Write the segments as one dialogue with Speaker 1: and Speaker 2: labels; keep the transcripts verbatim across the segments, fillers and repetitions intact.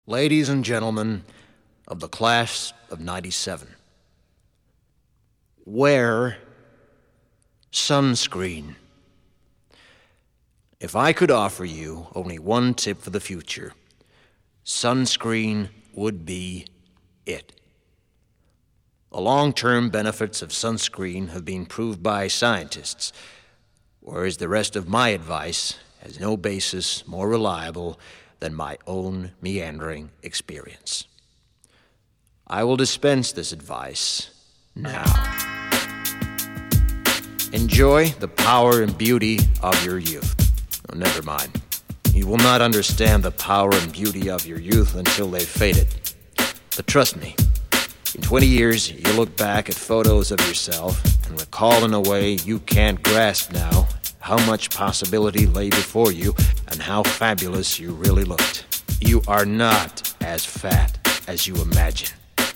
Speaker 1: Ladies and gentlemen of the class of ninety-seven, wear sunscreen. If I could offer you only one tip for the future, sunscreen would be it. The long-term benefits of sunscreen have been proved by scientists, whereas the rest of my advice has no basis more reliable than my own meandering experience. I will dispense this advice now. Enjoy the power and beauty of your youth. Oh, never mind. You will not understand the power and beauty of your youth until they've faded. But trust me, in twenty years, you'll look back at photos of yourself and recall in a way you can't grasp now how much possibility lay before you and how fabulous you really looked. You are not as fat as you imagine.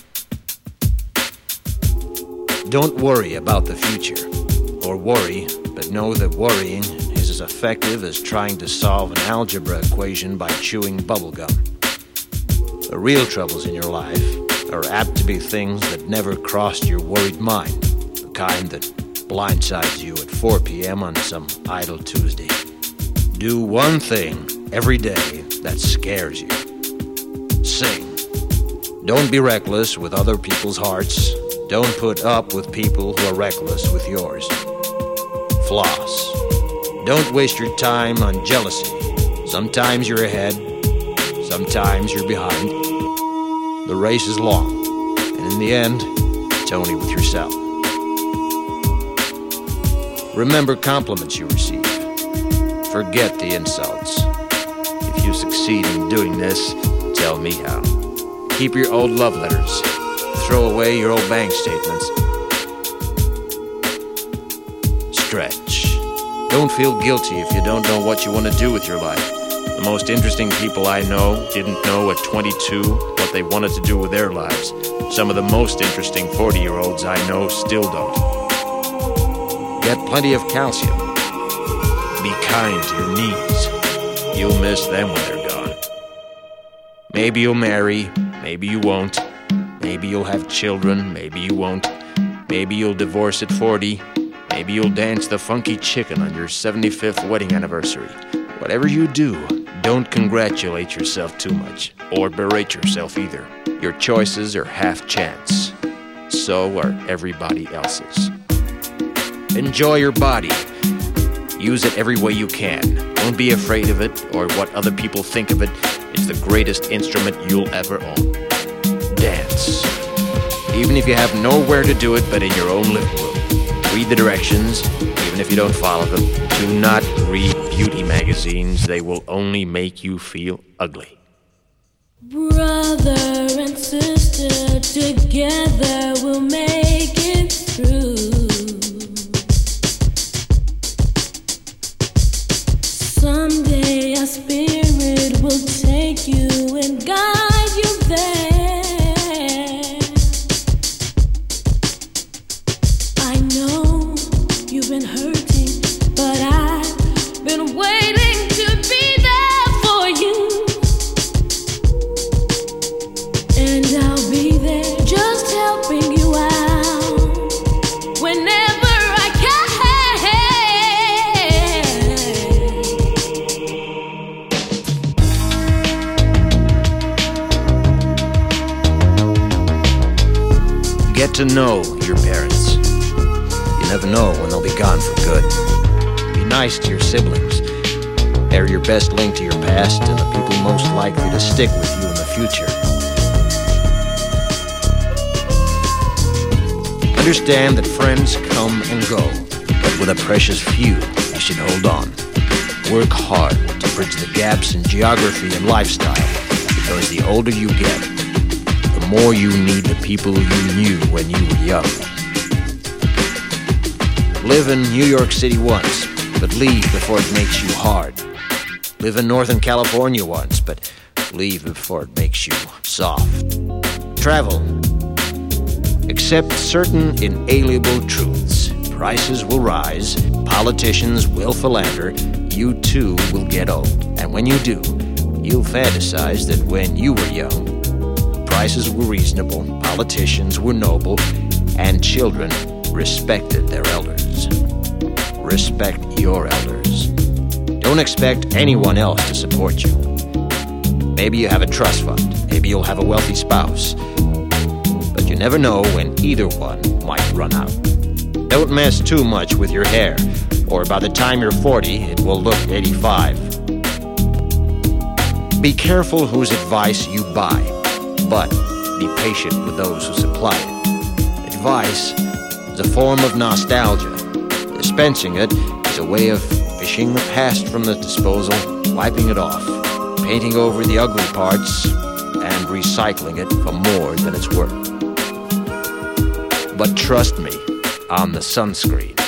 Speaker 1: Don't worry about the future, or worry, but know that worrying is as effective as trying to solve an algebra equation by chewing bubblegum. The real troubles in your life are apt to be things that never crossed your worried mind, the kind that blindsides you at four p.m. on some idle Tuesday. Do one thing every day that scares you. Sing. Don't be reckless with other people's hearts. Don't put up with people who are reckless with yours. Floss. Don't waste your time on jealousy. Sometimes you're ahead, sometimes you're behind. The race is long, and in the end, it's only with yourself. Remember compliments you receive. Forget the insults. If you succeed in doing this, tell me how. Keep your old love letters. Throw away your old bank statements. Stretch. Don't feel guilty if you don't know what you want to do with your life. The most interesting people I know didn't know at twenty-two what they wanted to do with their lives. Some of the most interesting forty-year-olds I know still don't. Get plenty of calcium. Be kind to your knees. You'll miss them when they're gone. Maybe you'll marry, maybe you won't. Maybe you'll have children, maybe you won't. Maybe you'll divorce at forty. Maybe you'll dance the funky chicken on your seventy-fifth wedding anniversary. Whatever you do, don't congratulate yourself too much, or berate yourself either. Your choices are half chance. So are everybody else's. Enjoy your body. Use it every way you can. Don't be afraid of it or what other people think of it. It's the greatest instrument you'll ever own. Dance. Even if you have nowhere to do it but in your own living room. Read the directions, even if you don't follow them. Do not read beauty magazines. They will only make you feel ugly.
Speaker 2: Brother and sister, together we'll make it through. Someday our spirit will take you and guide you there. I know you've been hurting, but I've been waiting to be there for you. And I'll be there just helping you out whenever I can.
Speaker 1: Get to know your parents. You never know when they'll be gone for good. Be nice to your siblings. They're your best link to your past and the people most likely to stick with you in the future. Understand that friends come and go, but with a precious few, you should hold on. Work hard to bridge the gaps in geography and lifestyle, because the older you get, the more you need the people you knew when you were young. Live in New York City once, but leave before it makes you hard. Live in Northern California once, but leave before it makes you soft. Travel. Accept certain inalienable truths. Prices will rise, politicians will philander, you too will get old. And when you do, You'll fantasize that when you were young, prices were reasonable, politicians were noble, and children respected their elders. Respect your elders. Don't expect anyone else to support you. Maybe you have a trust fund. Maybe you'll have a wealthy spouse. But you never know when either one might run out. Don't mess too much with your hair, or by the time you're forty, it will look eighty-five. Be careful whose advice you buy, but be patient with those who supply it. Advice is a form of nostalgia. Dispensing it is a way of fishing the past from the disposal, wiping it off, painting over the ugly parts, and recycling it for more than it's worth. But trust me on the sunscreen.